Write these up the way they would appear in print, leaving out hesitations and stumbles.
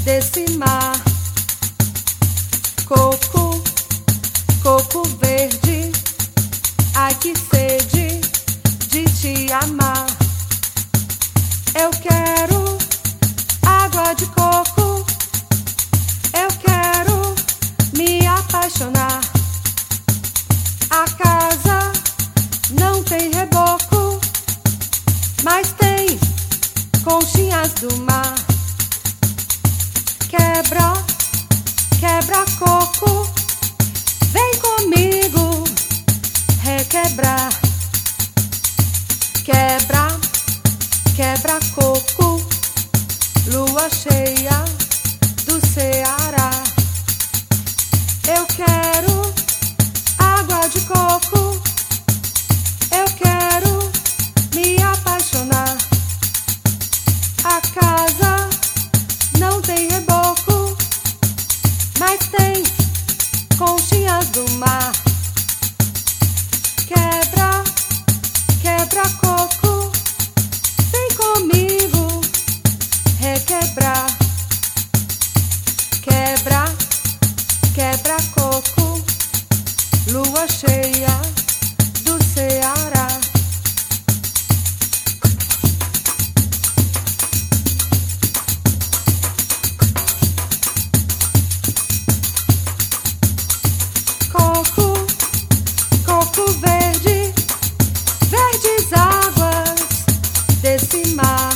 desse mar. Coco, coco verde, ai que sede de te amar. Eu quero água de coco, eu quero me apaixonar. A casa não tem reboco, mas tem conchinhas do mar. Quebra, quebra coco, vem comigo requebrar. Quebra, quebra coco, lua cheia do Ceará. Eu quero água de coco, eu quero me apaixonar. A casa não tem reboco, mas tem conchinhas do mar. Quebra, quebra coco, vem comigo requebrar. Quebra, quebra coco, lua cheia do Ceará. Coco, coco verde, verdes águas desse mar.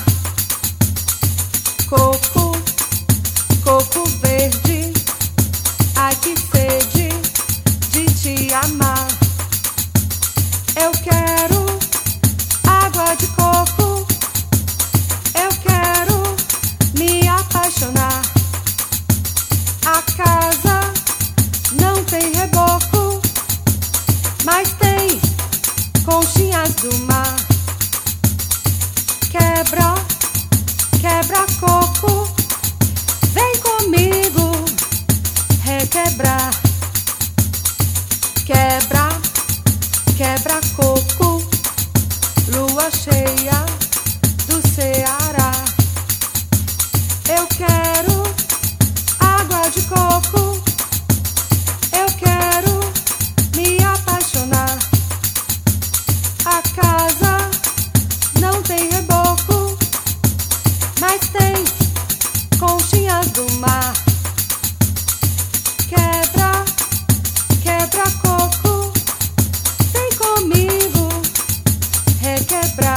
Coco, coco verde, ai que sede de te amar. Eu quero água de coco, eu quero me apaixonar. A casa não tem reboco, mas tem conchinhas do mar. Quebra, quebra coco, vem comigo requebrar. Quebra, quebra coco, lua cheia do Ceará. Eu quero água de coco, eu quero me apaixonar. A casa não tem reboco, mas tem conchinhas do mar. Quebra, quebra coco, vem comigo requebrar.